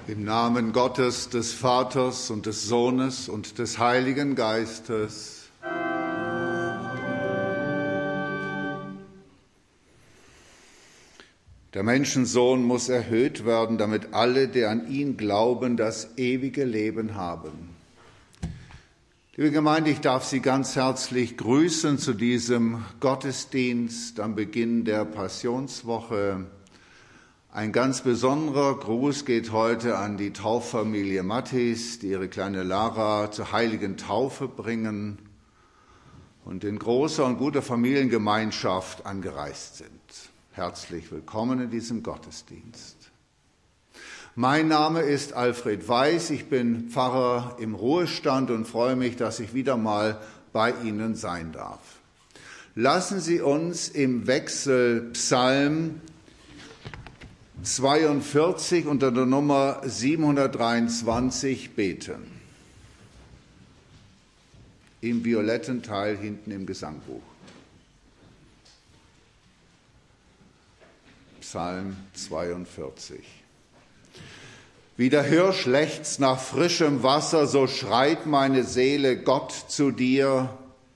Im Namen Gottes, des Vaters und des Sohnes und des Heiligen Geistes. Der Menschensohn muss erhöht werden, damit alle, die an ihn glauben, das ewige Leben haben. Liebe Gemeinde, ich darf Sie ganz herzlich grüßen zu diesem Gottesdienst am Beginn der Passionswoche. Ein ganz besonderer Gruß geht heute an die Tauffamilie Mattis, die ihre kleine Lara zur heiligen Taufe bringen und in großer und guter Familiengemeinschaft angereist sind. Herzlich willkommen in diesem Gottesdienst. Mein Name ist Alfred Weiß, ich bin Pfarrer im Ruhestand und freue mich, dass ich wieder mal bei Ihnen sein darf. Lassen Sie uns im Wechsel Psalm 42 unter der Nummer 723 beten. Im violetten Teil hinten im Gesangbuch. Psalm 42. Wie der Hirsch lechzt nach frischem Wasser, so schreit meine Seele Gott zu dir.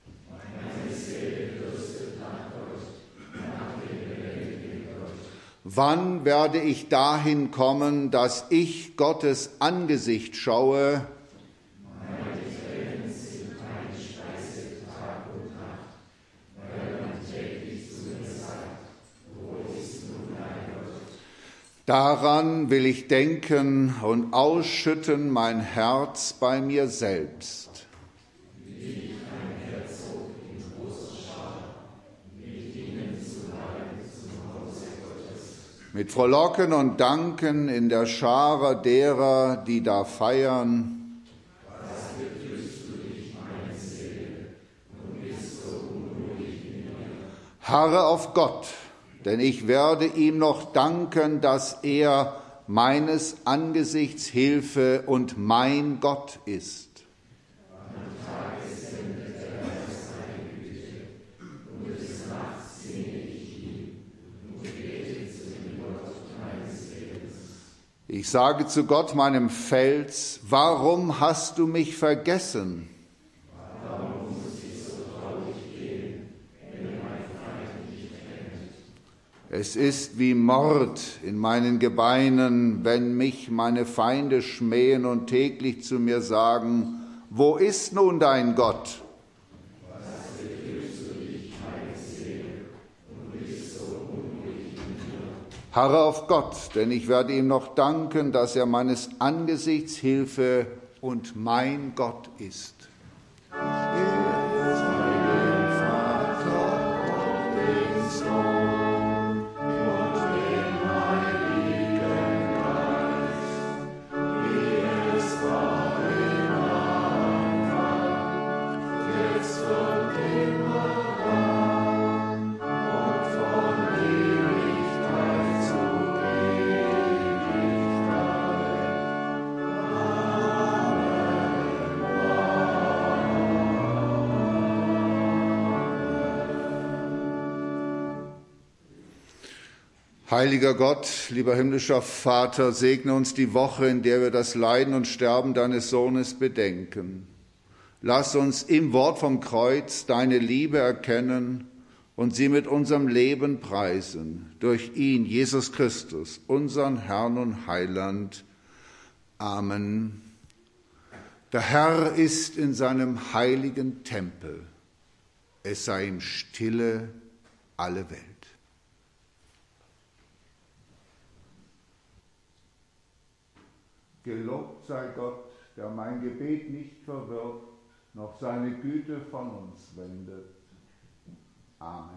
Wann werde ich dahin kommen, dass ich Gottes Angesicht schaue? Daran will ich denken und ausschütten mein Herz bei mir selbst. Mit Frohlocken und Danken in der Schare derer, die da feiern. Harre auf Gott, denn ich werde ihm noch danken, dass er meines Angesichts Hilfe und mein Gott ist. Ich sage zu Gott, meinem Fels, warum hast du mich vergessen? Warum muss ich so traurig gehen, wenn mein Feind mich kennt? Es ist wie Mord in meinen Gebeinen, wenn mich meine Feinde schmähen und täglich zu mir sagen, wo ist nun dein Gott? Harre auf Gott, denn ich werde ihm noch danken, dass er meines Angesichts Hilfe und mein Gott ist. Heiliger Gott, lieber himmlischer Vater, segne uns die Woche, in der wir das Leiden und Sterben deines Sohnes bedenken. Lass uns im Wort vom Kreuz deine Liebe erkennen und sie mit unserem Leben preisen. Durch ihn, Jesus Christus, unseren Herrn und Heiland. Amen. Der Herr ist in seinem heiligen Tempel. Es sei ihm stille alle Welt. Gelobt sei Gott, der mein Gebet nicht verwirft, noch seine Güte von uns wendet. Amen.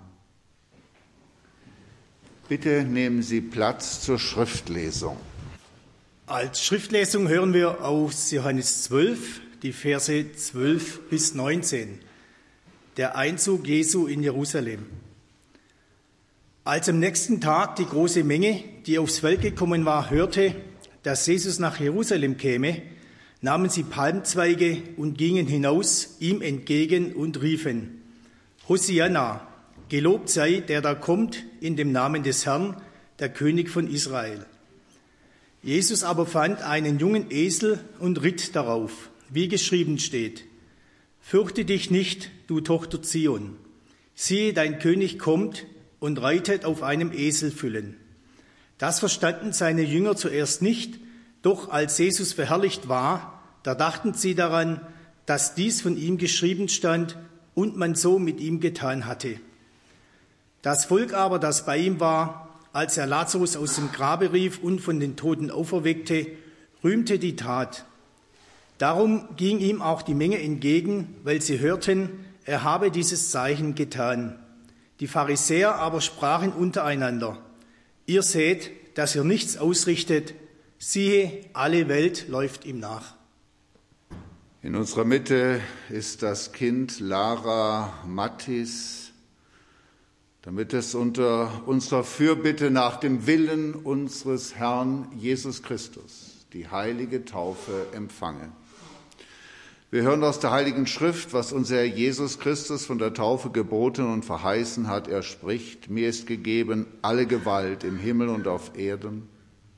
Bitte nehmen Sie Platz zur Schriftlesung. Als Schriftlesung hören wir aus Johannes 12, die Verse 12 bis 19. Der Einzug Jesu in Jerusalem. Als am nächsten Tag die große Menge, die aufs Feld gekommen war, hörte, dass Jesus nach Jerusalem käme, nahmen sie Palmzweige und gingen hinaus ihm entgegen und riefen, Hosianna, gelobt sei, der da kommt in dem Namen des Herrn, der König von Israel. Jesus aber fand einen jungen Esel und ritt darauf, wie geschrieben steht: Fürchte dich nicht, du Tochter Zion. Siehe, dein König kommt und reitet auf einem Eselfüllen. Das verstanden seine Jünger zuerst nicht, doch als Jesus verherrlicht war, da dachten sie daran, dass dies von ihm geschrieben stand und man so mit ihm getan hatte. Das Volk aber, das bei ihm war, als er Lazarus aus dem Grabe rief und von den Toten auferweckte, rühmte die Tat. Darum ging ihm auch die Menge entgegen, weil sie hörten, er habe dieses Zeichen getan. Die Pharisäer aber sprachen untereinander: Ihr seht, dass ihr nichts ausrichtet, siehe, alle Welt läuft ihm nach. In unserer Mitte ist das Kind Lara Mattis, damit es unter unserer Fürbitte nach dem Willen unseres Herrn Jesus Christus die heilige Taufe empfange. Wir hören aus der Heiligen Schrift, was unser Herr Jesus Christus von der Taufe geboten und verheißen hat. Er spricht: Mir ist gegeben alle Gewalt im Himmel und auf Erden.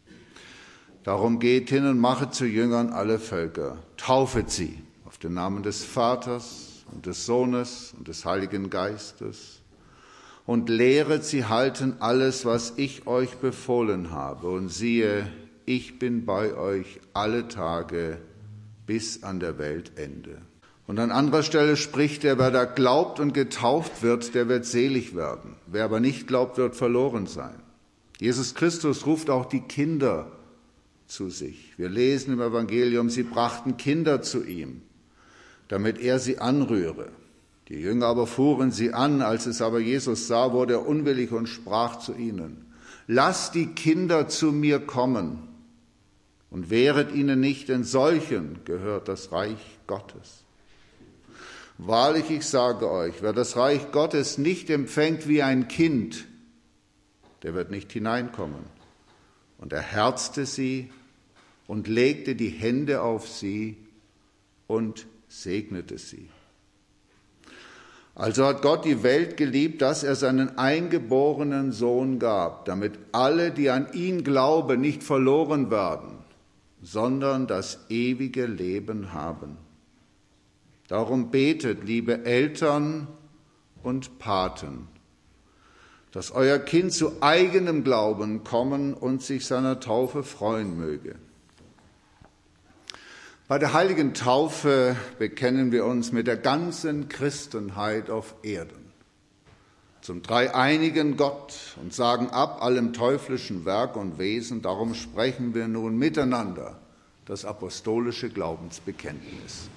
Darum geht hin und machet zu Jüngern alle Völker, taufet sie auf den Namen des Vaters und des Sohnes und des Heiligen Geistes und lehret sie halten alles, was ich euch befohlen habe. Und siehe, ich bin bei euch alle Tage bis an der Weltende. Und an anderer Stelle spricht er: Wer da glaubt und getauft wird, der wird selig werden. Wer aber nicht glaubt, wird verloren sein. Jesus Christus ruft auch die Kinder zu sich. Wir lesen im Evangelium, sie brachten Kinder zu ihm, damit er sie anrühre. Die Jünger aber fuhren sie an. Als es aber Jesus sah, wurde er unwillig und sprach zu ihnen: Lasst die Kinder zu mir kommen und wehret ihnen nicht, denn solchen gehört das Reich Gottes. Wahrlich, ich sage euch, wer das Reich Gottes nicht empfängt wie ein Kind, der wird nicht hineinkommen. Und er herzte sie und legte die Hände auf sie und segnete sie. Also hat Gott die Welt geliebt, dass er seinen eingeborenen Sohn gab, damit alle, die an ihn glauben, nicht verloren werden, sondern das ewige Leben haben. Darum betet, liebe Eltern und Paten, dass euer Kind zu eigenem Glauben kommen und sich seiner Taufe freuen möge. Bei der heiligen Taufe bekennen wir uns mit der ganzen Christenheit auf Erden zum dreieinigen Gott und sagen ab allem teuflischen Werk und Wesen. Darum sprechen wir nun miteinander das apostolische Glaubensbekenntnis.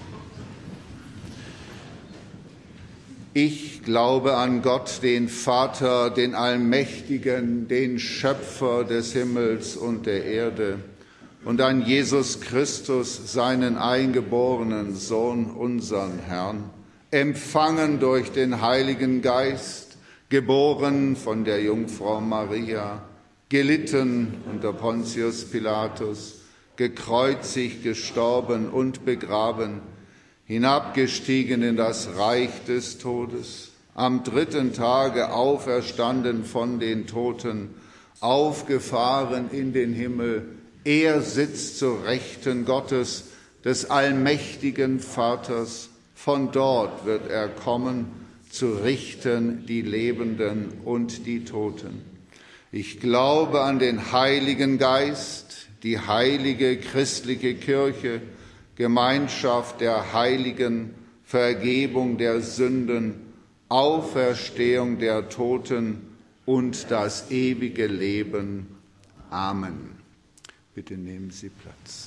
Ich glaube an Gott, den Vater, den Allmächtigen, den Schöpfer des Himmels und der Erde, und an Jesus Christus, seinen eingeborenen Sohn, unseren Herrn, empfangen durch den Heiligen Geist, geboren von der Jungfrau Maria, gelitten unter Pontius Pilatus, gekreuzigt, gestorben und begraben, hinabgestiegen in das Reich des Todes, am dritten Tage auferstanden von den Toten, aufgefahren in den Himmel. Er sitzt zur Rechten Gottes, des allmächtigen Vaters. Von dort wird er kommen, zu richten die Lebenden und die Toten. Ich glaube an den Heiligen Geist, die heilige christliche Kirche, Gemeinschaft der Heiligen, Vergebung der Sünden, Auferstehung der Toten und das ewige Leben. Amen. Bitte nehmen Sie Platz.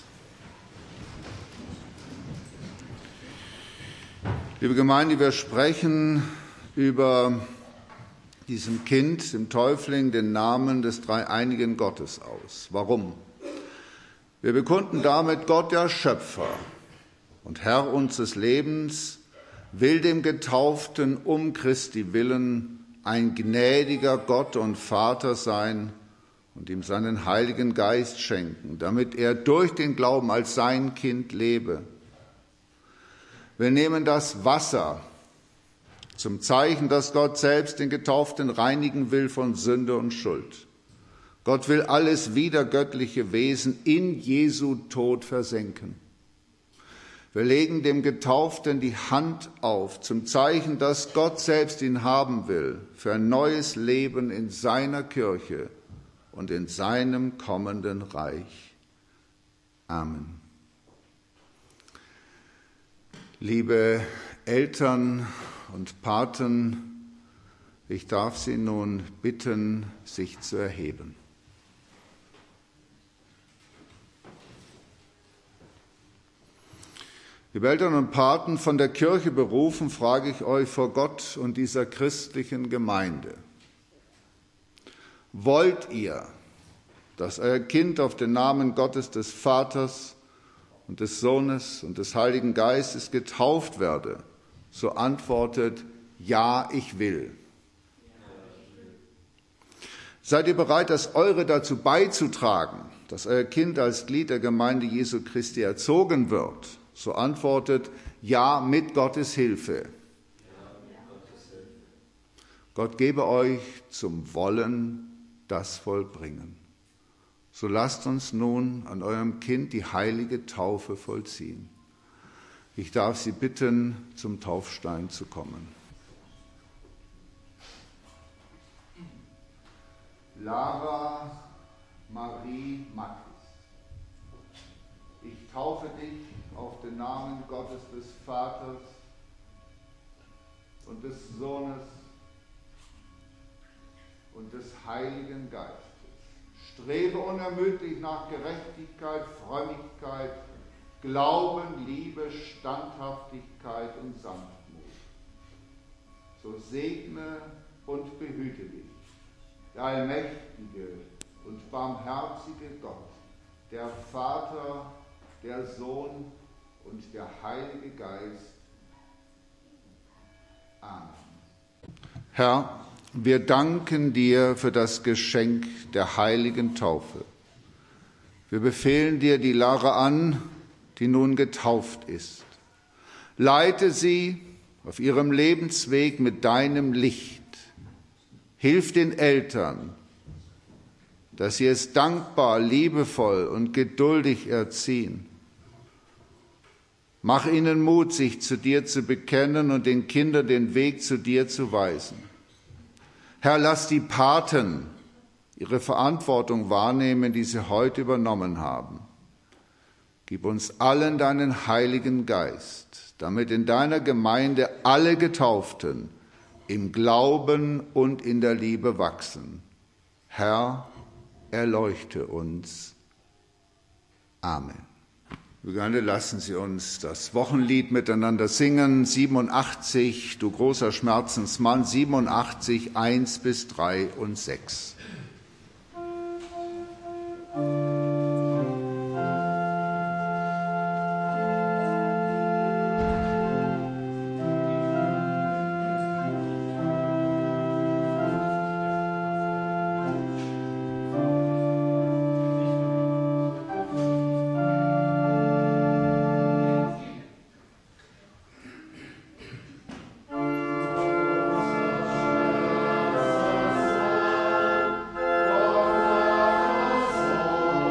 Liebe Gemeinde, wir sprechen über diesem Kind, dem Täufling, den Namen des dreieinigen Gottes aus. Warum? Wir bekunden damit, Gott, der Schöpfer und Herr unseres Lebens, will dem Getauften um Christi willen ein gnädiger Gott und Vater sein und ihm seinen Heiligen Geist schenken, damit er durch den Glauben als sein Kind lebe. Wir nehmen das Wasser zum Zeichen, dass Gott selbst den Getauften reinigen will von Sünde und Schuld. Gott will alles widergöttliche Wesen in Jesu Tod versenken. Wir legen dem Getauften die Hand auf, zum Zeichen, dass Gott selbst ihn haben will, für ein neues Leben in seiner Kirche und in seinem kommenden Reich. Amen. Liebe Eltern und Paten, ich darf Sie nun bitten, sich zu erheben. Liebe Eltern und Paten, von der Kirche berufen, frage ich euch vor Gott und dieser christlichen Gemeinde: Wollt ihr, dass euer Kind auf den Namen Gottes des Vaters und des Sohnes und des Heiligen Geistes getauft werde? So antwortet: Ja, ich will. Seid ihr bereit, das Eure dazu beizutragen, dass euer Kind als Glied der Gemeinde Jesu Christi erzogen wird? So antwortet: Ja, mit Gottes Hilfe. Gott gebe euch zum Wollen das Vollbringen. So lasst uns nun an eurem Kind die heilige Taufe vollziehen. Ich darf Sie bitten, zum Taufstein zu kommen. Lara Marie Mackis, ich taufe dich auf den Namen Gottes des Vaters und des Sohnes und des Heiligen Geistes. Strebe unermüdlich nach Gerechtigkeit, Frömmigkeit, Glauben, Liebe, Standhaftigkeit und Sanftmut. So segne und behüte dich der allmächtige und barmherzige Gott, der Vater, der Sohn und der Heilige Geist. Amen. Herr, wir danken dir für das Geschenk der heiligen Taufe. Wir befehlen dir die Lara an, die nun getauft ist. Leite sie auf ihrem Lebensweg mit deinem Licht. Hilf den Eltern, dass sie es dankbar, liebevoll und geduldig erziehen. Mach ihnen Mut, sich zu dir zu bekennen und den Kindern den Weg zu dir zu weisen. Herr, lass die Paten ihre Verantwortung wahrnehmen, die sie heute übernommen haben. Gib uns allen deinen Heiligen Geist, damit in deiner Gemeinde alle Getauften im Glauben und in der Liebe wachsen. Herr, erleuchte uns. Amen. Gerne lassen Sie uns das Wochenlied miteinander singen. 87, du großer Schmerzensmann, 87, 1 bis 3 und 6. Oh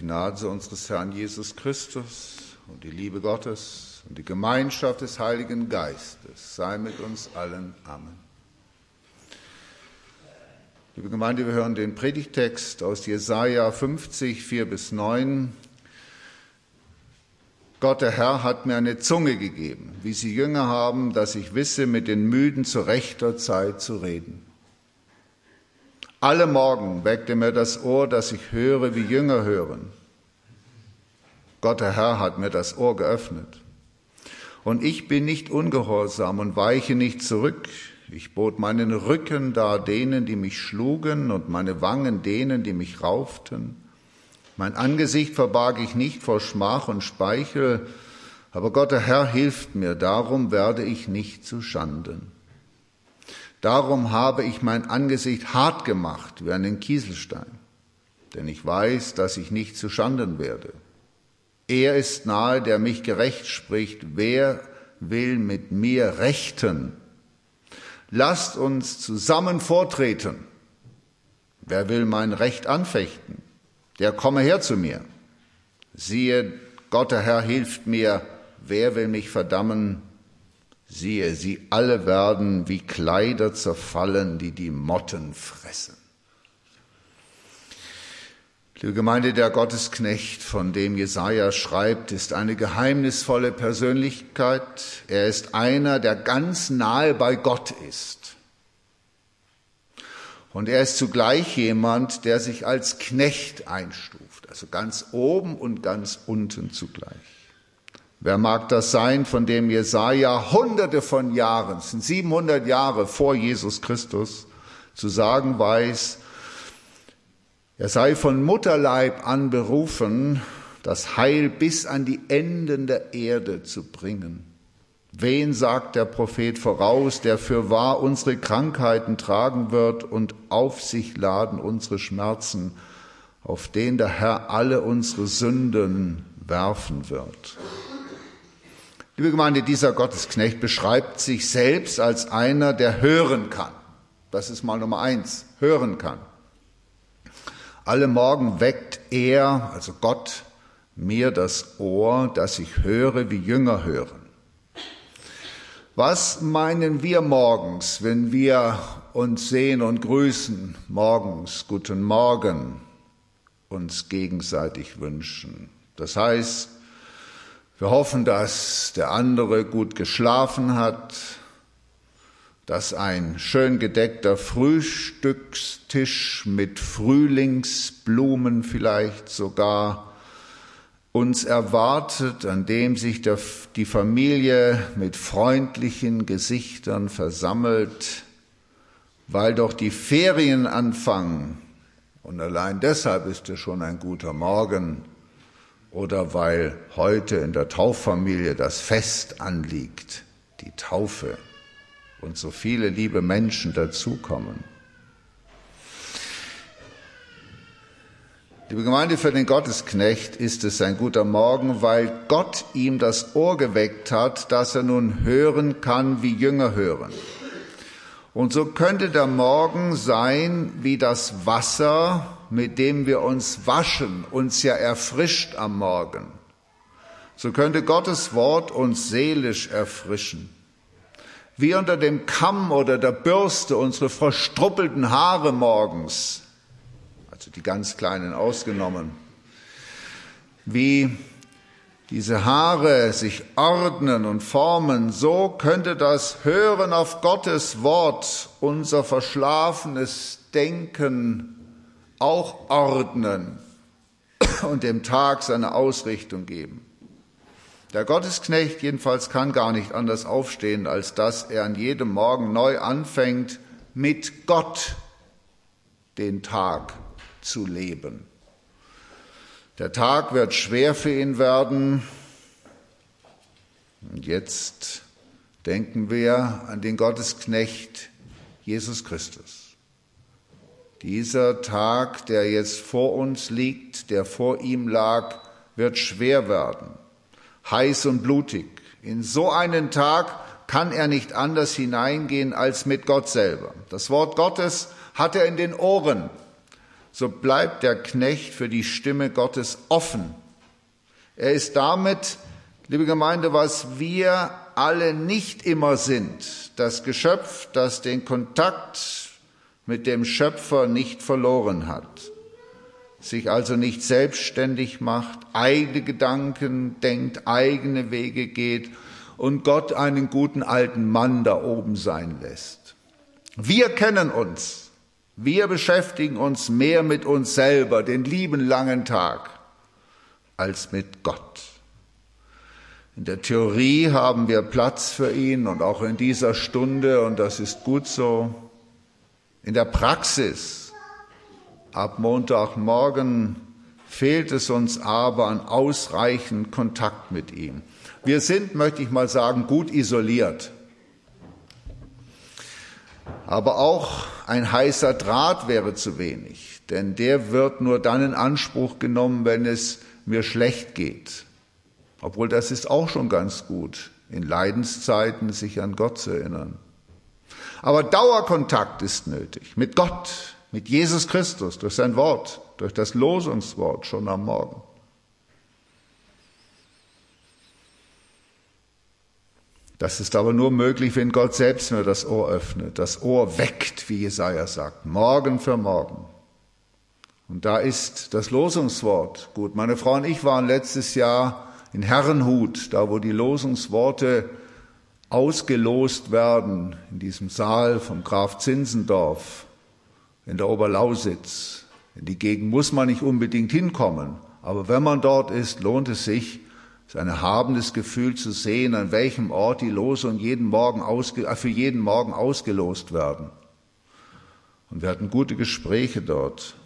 Gnade unseres Herrn Jesus Christus und die Liebe Gottes und die Gemeinschaft des Heiligen Geistes sei mit uns allen. Amen. Liebe Gemeinde, wir hören den Predigtext aus Jesaja 50, 4-9. Gott, der Herr, hat mir eine Zunge gegeben, wie sie Jünger haben, dass ich wisse, mit den Müden zu rechter Zeit zu reden. Alle Morgen weckte mir das Ohr, dass ich höre, wie Jünger hören. Gott, der Herr, hat mir das Ohr geöffnet. Und ich bin nicht ungehorsam und weiche nicht zurück. Ich bot meinen Rücken dar denen, die mich schlugen, und meine Wangen denen, die mich rauften. Mein Angesicht verbarg ich nicht vor Schmach und Speichel, aber Gott, der Herr, hilft mir, darum werde ich nicht zu Schanden. Darum habe ich mein Angesicht hart gemacht wie einen Kieselstein, denn ich weiß, dass ich nicht zu Schanden werde. Er ist nahe, der mich gerecht spricht. Wer will mit mir rechten? Lasst uns zusammen vortreten. Wer will mein Recht anfechten? Der komme her zu mir. Siehe, Gott, der Herr, hilft mir. Wer will mich verdammen? Siehe, sie alle werden wie Kleider zerfallen, die die Motten fressen. Liebe Gemeinde, der Gottesknecht, von dem Jesaja schreibt, ist eine geheimnisvolle Persönlichkeit. Er ist einer, der ganz nahe bei Gott ist. Und er ist zugleich jemand, der sich als Knecht einstuft, also ganz oben und ganz unten zugleich. Wer mag das sein, von dem Jesaja hunderte von Jahren, es sind 700 Jahre vor Jesus Christus, zu sagen weiß, er sei von Mutterleib an berufen, das Heil bis an die Enden der Erde zu bringen. Wen sagt der Prophet voraus, der fürwahr unsere Krankheiten tragen wird und auf sich laden unsere Schmerzen, auf den der Herr alle unsere Sünden werfen wird? Liebe Gemeinde, dieser Gottesknecht beschreibt sich selbst als einer, der hören kann. Das ist mal Nummer 1, hören kann. Alle Morgen weckt er, also Gott, mir das Ohr, dass ich höre, wie Jünger hören. Was meinen wir morgens, wenn wir uns sehen und grüßen, morgens, guten Morgen, uns gegenseitig wünschen? Das heißt, wir hoffen, dass der andere gut geschlafen hat, dass ein schön gedeckter Frühstückstisch mit Frühlingsblumen vielleicht sogar uns erwartet, an dem sich die Familie mit freundlichen Gesichtern versammelt, weil doch die Ferien anfangen. Und allein deshalb ist es schon ein guter Morgen. Oder weil heute in der Tauffamilie das Fest anliegt, die Taufe, und so viele liebe Menschen dazukommen. Liebe Gemeinde, für den Gottesknecht ist es ein guter Morgen, weil Gott ihm das Ohr geweckt hat, dass er nun hören kann, wie Jünger hören. Und so könnte der Morgen sein wie das Wasser, mit dem wir uns waschen, uns ja erfrischt am Morgen. So könnte Gottes Wort uns seelisch erfrischen. Wie unter dem Kamm oder der Bürste unsere verstruppelten Haare morgens, also die ganz kleinen ausgenommen, wie diese Haare sich ordnen und formen, so könnte das Hören auf Gottes Wort unser verschlafenes Denken auch ordnen und dem Tag seine Ausrichtung geben. Der Gottesknecht jedenfalls kann gar nicht anders aufstehen, als dass er an jedem Morgen neu anfängt, mit Gott den Tag zu leben. Der Tag wird schwer für ihn werden. Und jetzt denken wir an den Gottesknecht Jesus Christus. Dieser Tag, der jetzt vor uns liegt, der vor ihm lag, wird schwer werden, heiß und blutig. In so einen Tag kann er nicht anders hineingehen als mit Gott selber. Das Wort Gottes hat er in den Ohren. so bleibt der Knecht für die Stimme Gottes offen. Er ist damit, liebe Gemeinde, was wir alle nicht immer sind, das Geschöpf, das den Kontakt mit dem Schöpfer nicht verloren hat, sich also nicht selbstständig macht, eigene Gedanken denkt, eigene Wege geht und Gott einen guten alten Mann da oben sein lässt. Wir kennen uns, wir beschäftigen uns mehr mit uns selber, den lieben langen Tag, als mit Gott. In der Theorie haben wir Platz für ihn und auch in dieser Stunde, und das ist gut so. In der Praxis, ab Montagmorgen, fehlt es uns aber an ausreichend Kontakt mit ihm. Wir sind, möchte ich mal sagen, gut isoliert. Aber auch ein heißer Draht wäre zu wenig, denn der wird nur dann in Anspruch genommen, wenn es mir schlecht geht. Obwohl das ist auch schon ganz gut, in Leidenszeiten sich an Gott zu erinnern. Aber Dauerkontakt ist nötig, mit Gott, mit Jesus Christus, durch sein Wort, durch das Losungswort schon am Morgen. Das ist aber nur möglich, wenn Gott selbst mir das Ohr öffnet, das Ohr weckt, wie Jesaja sagt, Morgen für Morgen. Und da ist das Losungswort gut. Meine Frau und ich waren letztes Jahr in Herrenhut, da wo die Losungsworte ausgelost werden, in diesem Saal vom Graf Zinzendorf in der Oberlausitz. In die Gegend muss man nicht unbedingt hinkommen, aber wenn man dort ist, lohnt es sich, es ist ein erhabenes Gefühl zu sehen, an welchem Ort die Losungen für jeden Morgen ausgelost werden. Und wir hatten gute Gespräche dort.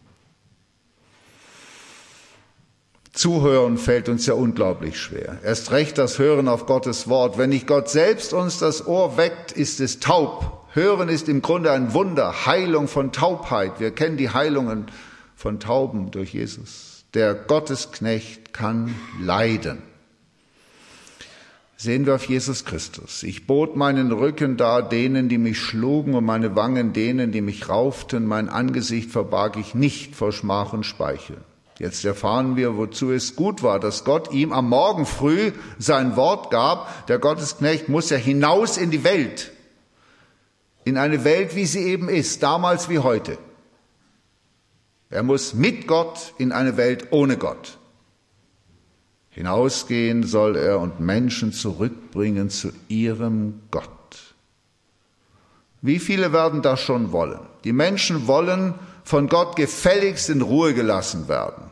Zuhören fällt uns ja unglaublich schwer. Erst recht das Hören auf Gottes Wort. Wenn nicht Gott selbst uns das Ohr weckt, ist es taub. Hören ist im Grunde ein Wunder, Heilung von Taubheit. Wir kennen die Heilungen von Tauben durch Jesus. Der Gottesknecht kann leiden. Sehen wir auf Jesus Christus. Ich bot meinen Rücken dar denen, die mich schlugen, und meine Wangen denen, die mich rauften. Mein Angesicht verbarg ich nicht vor Schmach und Speichel. Jetzt erfahren wir, wozu es gut war, dass Gott ihm am Morgen früh sein Wort gab. Der Gottesknecht muss ja hinaus in die Welt. In eine Welt, wie sie eben ist, damals wie heute. Er muss mit Gott in eine Welt ohne Gott. Hinausgehen soll er und Menschen zurückbringen zu ihrem Gott. Wie viele werden das schon wollen? Die Menschen wollen von Gott gefälligst in Ruhe gelassen werden.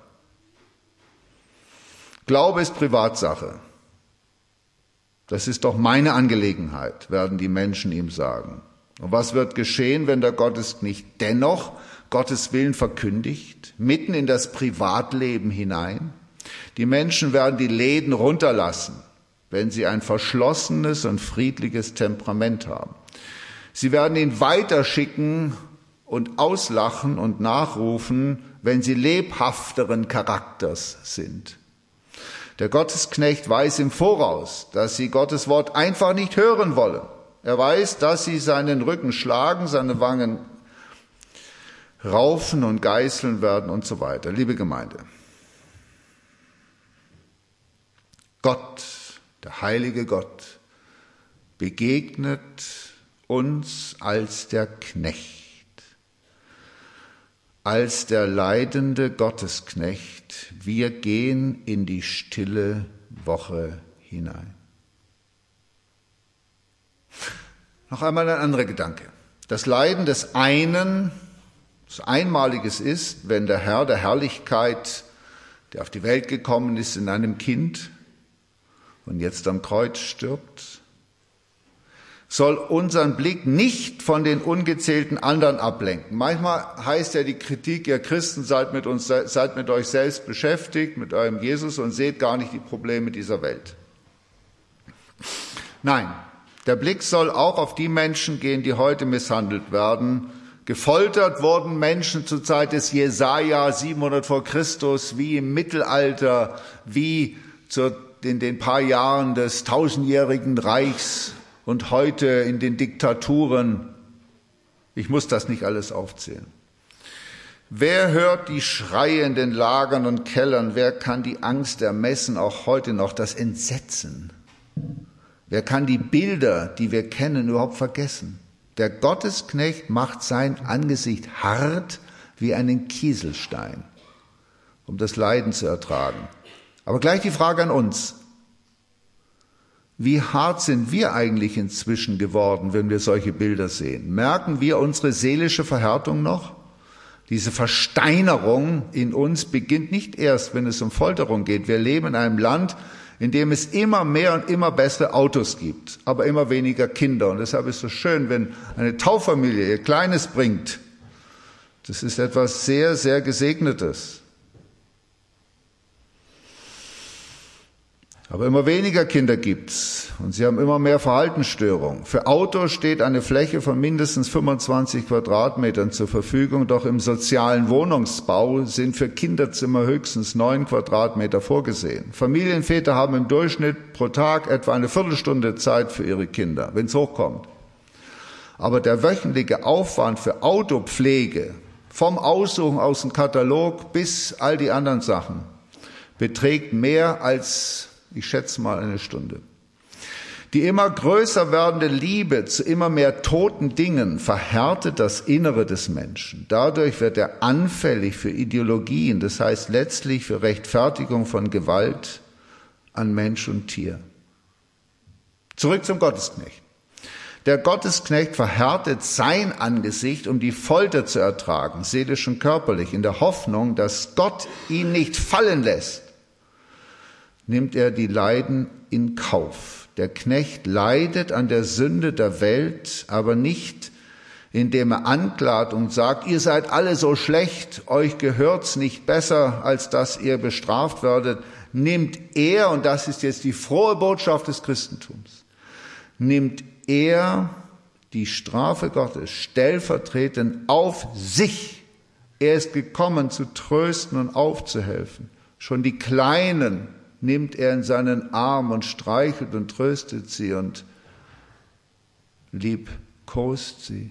Glaube ist Privatsache. Das ist doch meine Angelegenheit, werden die Menschen ihm sagen. Und was wird geschehen, wenn der Gottesknecht dennoch Gottes Willen verkündigt, mitten in das Privatleben hinein? Die Menschen werden die Läden runterlassen, wenn sie ein verschlossenes und friedliches Temperament haben. Sie werden ihn weiterschicken und auslachen und nachrufen, wenn sie lebhafteren Charakters sind. Der Gottesknecht weiß im Voraus, dass sie Gottes Wort einfach nicht hören wollen. Er weiß, dass sie seinen Rücken schlagen, seine Wangen raufen und geißeln werden und so weiter. Liebe Gemeinde, Gott, der heilige Gott, begegnet uns als der Knecht, als der leidende Gottesknecht. Wir gehen in die stille Woche hinein. Noch einmal ein anderer Gedanke. Das Leiden des einen, das Einmaliges ist, wenn der Herr der Herrlichkeit, der auf die Welt gekommen ist in einem Kind und jetzt am Kreuz stirbt, soll unseren Blick nicht von den ungezählten anderen ablenken. Manchmal heißt ja die Kritik, ihr Christen seid mit euch selbst beschäftigt, mit eurem Jesus und seht gar nicht die Probleme dieser Welt. Nein, der Blick soll auch auf die Menschen gehen, die heute misshandelt werden. Gefoltert wurden Menschen zur Zeit des Jesaja 700 vor Christus, wie im Mittelalter, wie in den paar Jahren des tausendjährigen Reichs und heute in den Diktaturen. Ich muss das nicht alles aufzählen. Wer hört die Schreie in den Lagern und Kellern? Wer kann die Angst ermessen, auch heute noch das Entsetzen? Wer kann die Bilder, die wir kennen, überhaupt vergessen? Der Gottesknecht macht sein Angesicht hart wie einen Kieselstein, um das Leiden zu ertragen. Aber gleich die Frage an uns. Wie hart sind wir eigentlich inzwischen geworden, wenn wir solche Bilder sehen? Merken wir unsere seelische Verhärtung noch? Diese Versteinerung in uns beginnt nicht erst, wenn es um Folterung geht. Wir leben in einem Land, in dem es immer mehr und immer bessere Autos gibt, aber immer weniger Kinder. Und deshalb ist es so schön, wenn eine Tauffamilie ihr Kleines bringt. Das ist etwas sehr, sehr Gesegnetes. Aber immer weniger Kinder gibt's und sie haben immer mehr Verhaltensstörungen. Für Autos steht eine Fläche von mindestens 25 Quadratmetern zur Verfügung, doch im sozialen Wohnungsbau sind für Kinderzimmer höchstens 9 Quadratmeter vorgesehen. Familienväter haben im Durchschnitt pro Tag etwa eine Viertelstunde Zeit für ihre Kinder, wenn es hochkommt. Aber der wöchentliche Aufwand für Autopflege, vom Aussuchen aus dem Katalog bis all die anderen Sachen, beträgt mehr als, ich schätze mal, eine Stunde. Die immer größer werdende Liebe zu immer mehr toten Dingen verhärtet das Innere des Menschen. Dadurch wird er anfällig für Ideologien, das heißt letztlich für Rechtfertigung von Gewalt an Mensch und Tier. Zurück zum Gottesknecht. Der Gottesknecht verhärtet sein Angesicht, um die Folter zu ertragen, seelisch und körperlich, in der Hoffnung, dass Gott ihn nicht fallen lässt. Nimmt er die Leiden in Kauf. Der Knecht leidet an der Sünde der Welt, aber nicht, indem er anklagt und sagt, ihr seid alle so schlecht, euch gehört's nicht besser, als dass ihr bestraft werdet. Nimmt er, und das ist jetzt die frohe Botschaft des Christentums, nimmt er die Strafe Gottes stellvertretend auf sich. Er ist gekommen, zu trösten und aufzuhelfen. Schon die Kleinen nimmt er in seinen Arm und streichelt und tröstet sie und liebkost sie.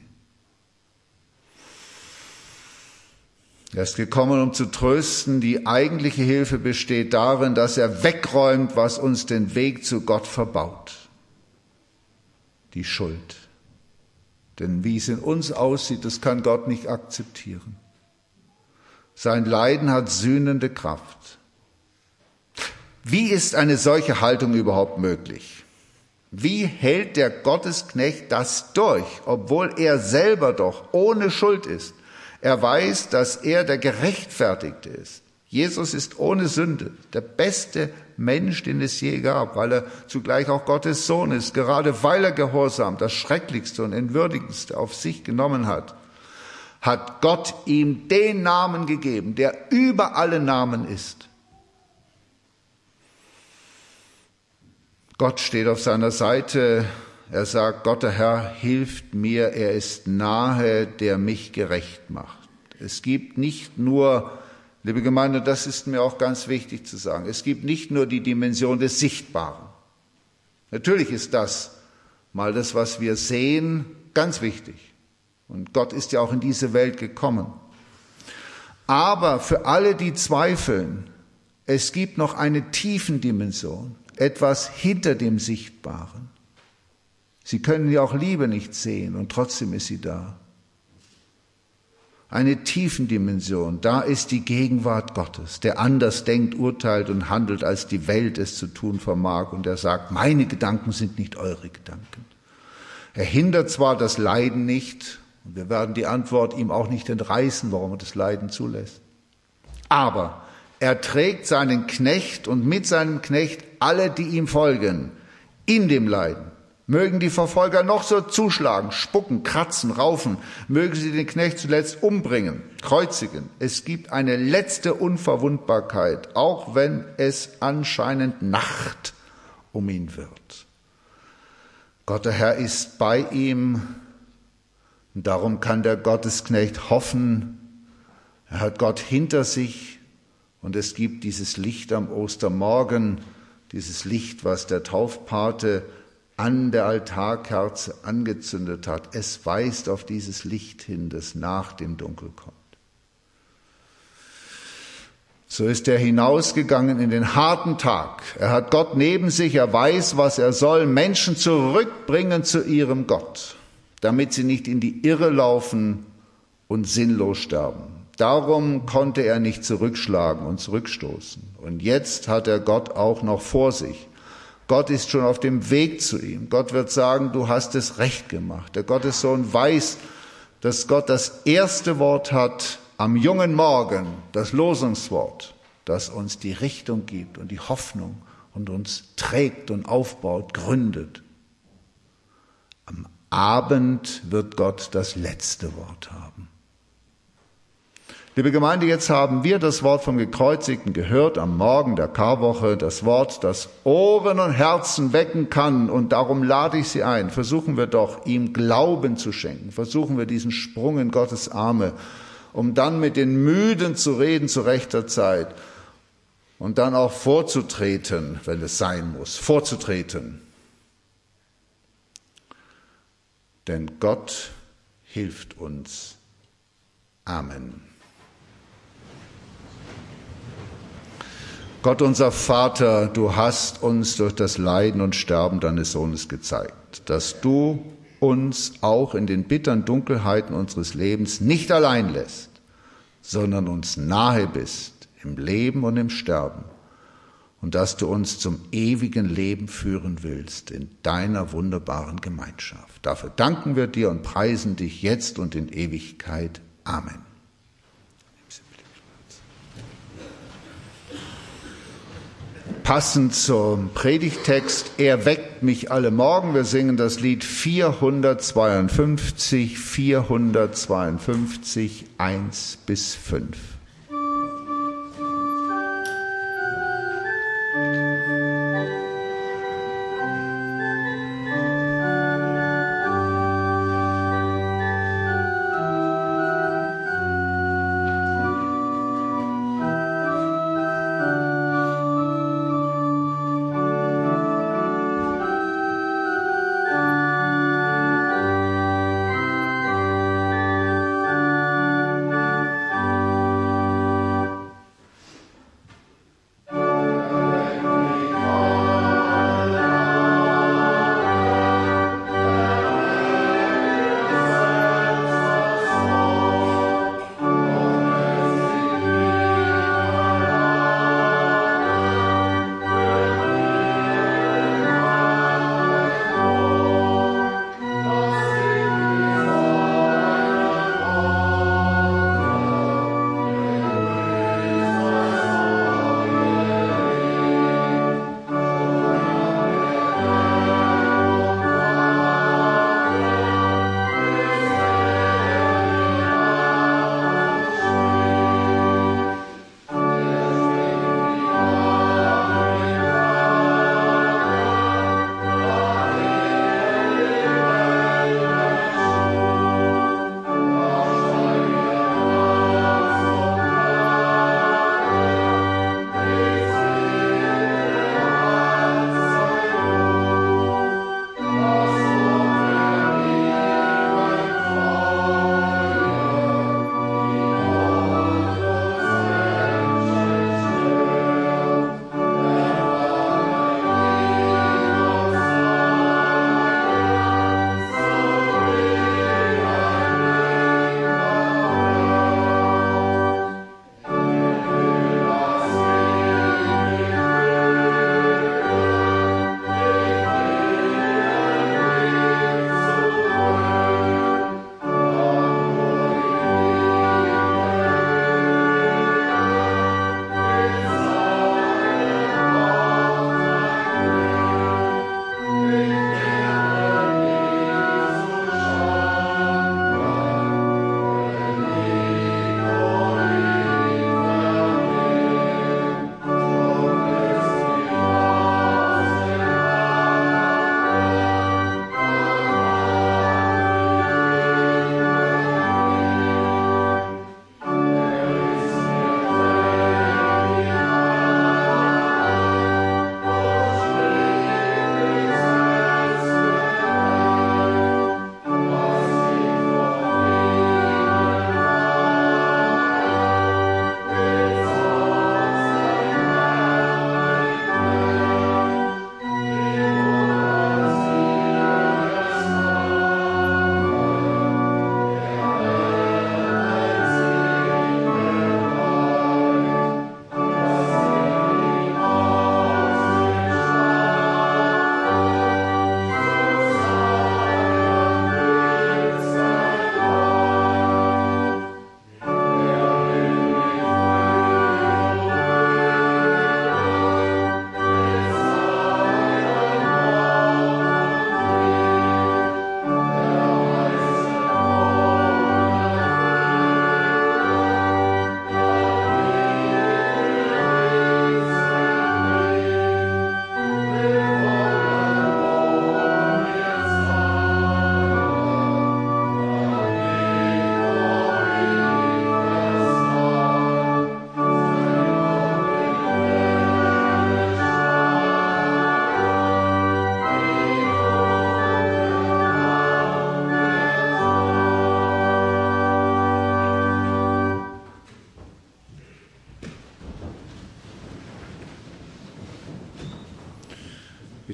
Er ist gekommen, um zu trösten. Die eigentliche Hilfe besteht darin, dass er wegräumt, was uns den Weg zu Gott verbaut. Die Schuld. Denn wie es in uns aussieht, das kann Gott nicht akzeptieren. Sein Leiden hat sühnende Kraft. Wie ist eine solche Haltung überhaupt möglich? Wie hält der Gottesknecht das durch, obwohl er selber doch ohne Schuld ist? Er weiß, dass er der Gerechtfertigte ist. Jesus ist ohne Sünde, der beste Mensch, den es je gab, weil er zugleich auch Gottes Sohn ist, gerade weil er Gehorsam, das Schrecklichste und Entwürdigendste auf sich genommen hat, hat Gott ihm den Namen gegeben, der über alle Namen ist. Gott steht auf seiner Seite. Er sagt, Gott der Herr hilft mir, er ist nahe, der mich gerecht macht. Es gibt nicht nur, liebe Gemeinde, das ist mir auch ganz wichtig zu sagen, es gibt nicht nur die Dimension des Sichtbaren. Natürlich ist das mal das, was wir sehen, ganz wichtig. Und Gott ist ja auch in diese Welt gekommen. Aber für alle, die zweifeln, es gibt noch eine Tiefendimension, etwas hinter dem Sichtbaren. Sie können ja auch Liebe nicht sehen und trotzdem ist sie da. Eine Tiefendimension, da ist die Gegenwart Gottes, der anders denkt, urteilt und handelt, als die Welt es zu tun vermag. Und er sagt, meine Gedanken sind nicht eure Gedanken. Er hindert zwar das Leiden nicht, und wir werden die Antwort ihm auch nicht entreißen, warum er das Leiden zulässt. Aber er trägt seinen Knecht und mit seinem Knecht alle, die ihm folgen, in dem Leiden. Mögen die Verfolger noch so zuschlagen, spucken, kratzen, raufen, mögen sie den Knecht zuletzt umbringen, kreuzigen. Es gibt eine letzte Unverwundbarkeit, auch wenn es anscheinend Nacht um ihn wird. Gott der Herr ist bei ihm und darum kann der Gottesknecht hoffen. Er hat Gott hinter sich und es gibt dieses Licht am Ostermorgen, dieses Licht, was der Taufpate an der Altarkerze angezündet hat. Es weist auf dieses Licht hin, das nach dem Dunkel kommt. So ist er hinausgegangen in den harten Tag. Er hat Gott neben sich, er weiß, was er soll, Menschen zurückbringen zu ihrem Gott, damit sie nicht in die Irre laufen und sinnlos sterben. Darum konnte er nicht zurückschlagen und zurückstoßen. Und jetzt hat er Gott auch noch vor sich. Gott ist schon auf dem Weg zu ihm. Gott wird sagen, du hast es recht gemacht. Der Gottessohn weiß, dass Gott das erste Wort hat am jungen Morgen, das Losungswort, das uns die Richtung gibt und die Hoffnung und uns trägt und aufbaut, gründet. Am Abend wird Gott das letzte Wort haben. Liebe Gemeinde, jetzt haben wir das Wort vom Gekreuzigten gehört am Morgen der Karwoche, das Wort, das Ohren und Herzen wecken kann, und darum lade ich Sie ein. Versuchen wir doch, ihm Glauben zu schenken. Versuchen wir diesen Sprung in Gottes Arme, um dann mit den Müden zu reden zu rechter Zeit und dann auch vorzutreten, wenn es sein muss, vorzutreten. Denn Gott hilft uns. Amen. Gott, unser Vater, du hast uns durch das Leiden und Sterben deines Sohnes gezeigt, dass du uns auch in den bitteren Dunkelheiten unseres Lebens nicht allein lässt, sondern uns nahe bist im Leben und im Sterben, und dass du uns zum ewigen Leben führen willst in deiner wunderbaren Gemeinschaft. Dafür danken wir dir und preisen dich jetzt und in Ewigkeit. Amen. Passend zum Predigtext, er weckt mich alle Morgen. Wir singen das Lied 452, 1 bis 5.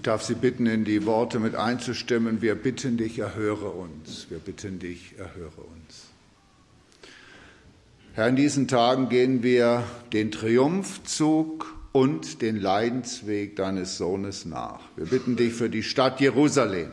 Ich darf Sie bitten, in die Worte mit einzustimmen. Wir bitten dich, erhöre uns. Wir bitten dich, erhöre uns. Herr, in diesen Tagen gehen wir den Triumphzug und den Leidensweg deines Sohnes nach. Wir bitten dich für die Stadt Jerusalem,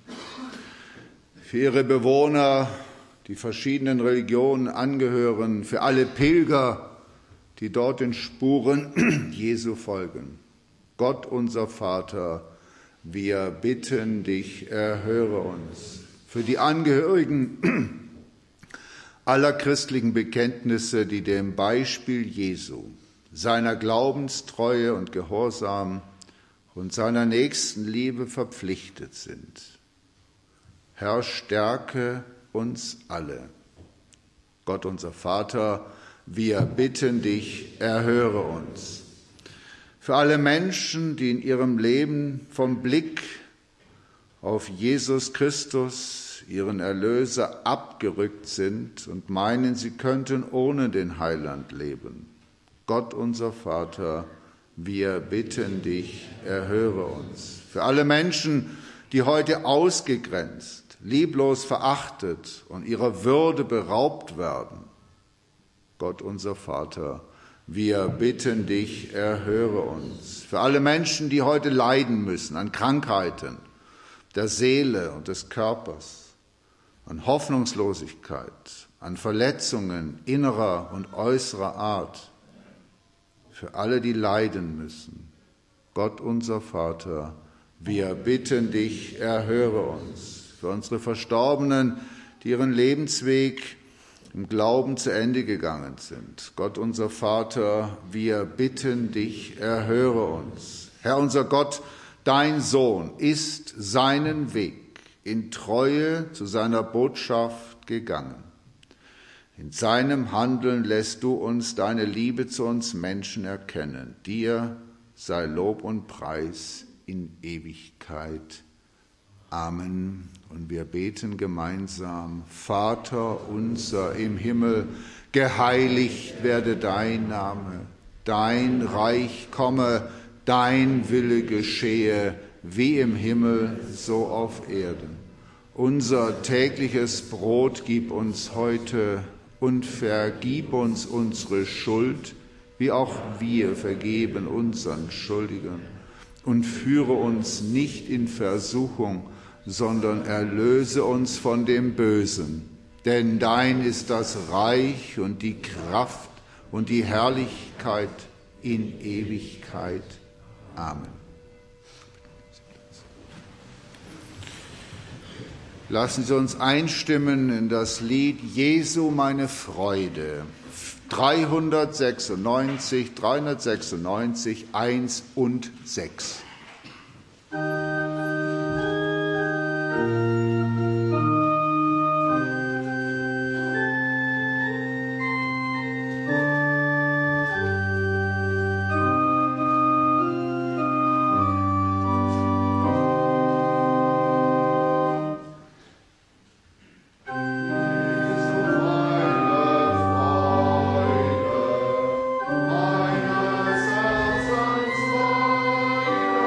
für ihre Bewohner, die verschiedenen Religionen angehören, für alle Pilger, die dort den Spuren Jesu folgen. Gott, unser Vater, wir bitten dich, erhöre uns. Für die Angehörigen aller christlichen Bekenntnisse, die dem Beispiel Jesu, seiner Glaubenstreue und Gehorsam und seiner Nächstenliebe verpflichtet sind. Herr, stärke uns alle. Gott, unser Vater, wir bitten dich, erhöre uns. Für alle Menschen, die in ihrem Leben vom Blick auf Jesus Christus, ihren Erlöser, abgerückt sind und meinen, sie könnten ohne den Heiland leben. Gott, unser Vater, wir bitten dich, erhöre uns. Für alle Menschen, die heute ausgegrenzt, lieblos verachtet und ihrer Würde beraubt werden. Gott, unser Vater, wir bitten dich, erhöre uns. Für alle Menschen, die heute leiden müssen an Krankheiten der Seele und des Körpers, an Hoffnungslosigkeit, an Verletzungen innerer und äußerer Art, für alle, die leiden müssen. Gott, unser Vater, wir bitten dich, erhöre uns. Für unsere Verstorbenen, die ihren Lebensweg im Glauben zu Ende gegangen sind. Gott, unser Vater, wir bitten dich, erhöre uns. Herr, unser Gott, dein Sohn ist seinen Weg in Treue zu seiner Botschaft gegangen. In seinem Handeln lässt du uns deine Liebe zu uns Menschen erkennen. Dir sei Lob und Preis in Ewigkeit. Amen. Und wir beten gemeinsam: Vater unser im Himmel, geheiligt werde dein Name, dein Reich komme, dein Wille geschehe, wie im Himmel, so auf Erden. Unser tägliches Brot gib uns heute und vergib uns unsere Schuld, wie auch wir vergeben unseren Schuldigern. Und führe uns nicht in Versuchung, sondern erlöse uns von dem Bösen. Denn dein ist das Reich und die Kraft und die Herrlichkeit in Ewigkeit. Amen. Lassen Sie uns einstimmen in das Lied Jesu meine Freude. 396, 1 und 6. Eines Herzens Freude.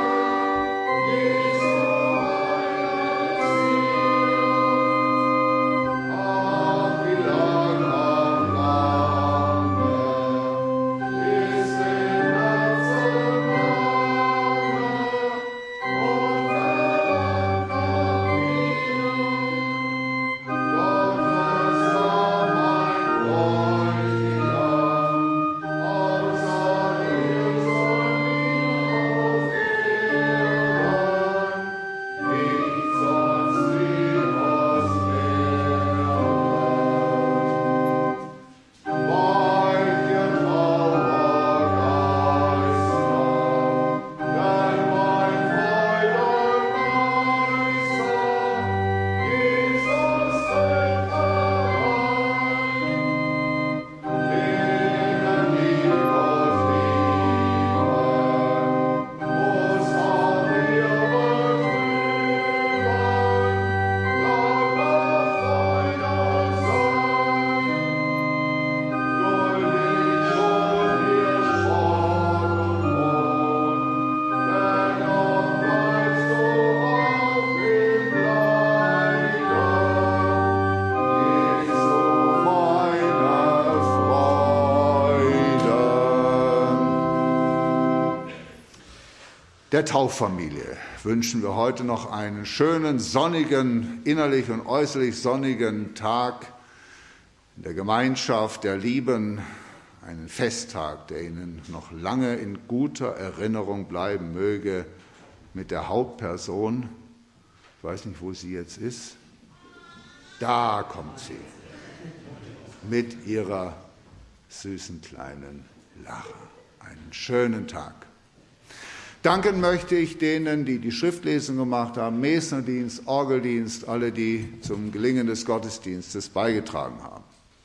Der Tauffamilie wünschen wir heute noch einen schönen, sonnigen, innerlich und äußerlich sonnigen Tag in der Gemeinschaft der Lieben, einen Festtag, der Ihnen noch lange in guter Erinnerung bleiben möge, mit der Hauptperson, ich weiß nicht, wo sie jetzt ist, da kommt sie, mit ihrer süßen kleinen Lache. Einen schönen Tag. Danken möchte ich denen, die die Schriftlesung gemacht haben, Mesnerdienst, Orgeldienst, alle, die zum Gelingen des Gottesdienstes beigetragen haben.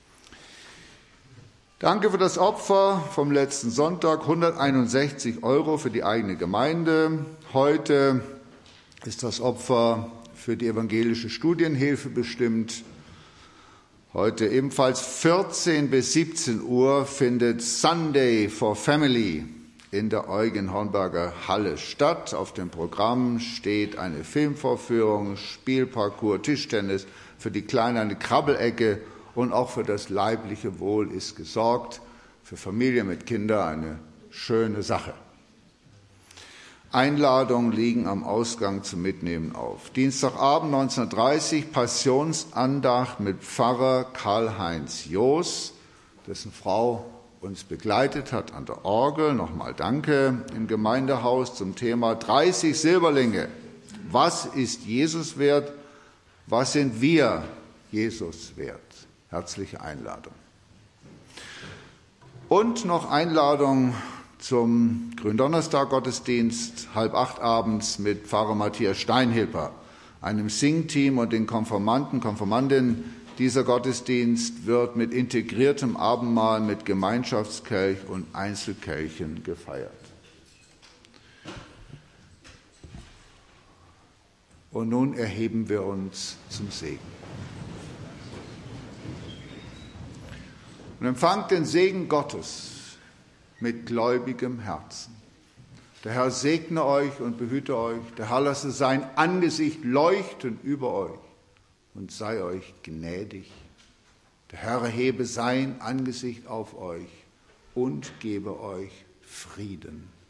Danke für das Opfer vom letzten Sonntag, 161 € für die eigene Gemeinde. Heute ist das Opfer für die evangelische Studienhilfe bestimmt. Heute ebenfalls 14 bis 17 Uhr findet Sunday for Family in der Eugen Hornberger Halle statt. Auf dem Programm steht eine Filmvorführung, Spielparcours, Tischtennis, für die Kleinen eine Krabbelecke und auch für das leibliche Wohl ist gesorgt. Für Familien mit Kindern eine schöne Sache. Einladungen liegen am Ausgang zum Mitnehmen auf. Dienstagabend 19:30 Passionsandacht mit Pfarrer Karl-Heinz Joos, dessen Frau uns begleitet hat an der Orgel. Nochmal danke. Im Gemeindehaus zum Thema 30 Silberlinge. Was ist Jesus wert? Was sind wir Jesus wert? Herzliche Einladung. Und noch Einladung zum Gründonnerstag-Gottesdienst, 7:30 abends mit Pfarrer Matthias Steinhilper, einem Singteam und den Konfirmanden, Konfirmandinnen. Dieser Gottesdienst wird mit integriertem Abendmahl, mit Gemeinschaftskelch und Einzelkelchen gefeiert. Und nun erheben wir uns zum Segen. Und empfangt den Segen Gottes mit gläubigem Herzen. Der Herr segne euch und behüte euch. Der Herr lasse sein Angesicht leuchten über euch und sei euch gnädig. Der Herr erhebe sein Angesicht auf euch und gebe euch Frieden.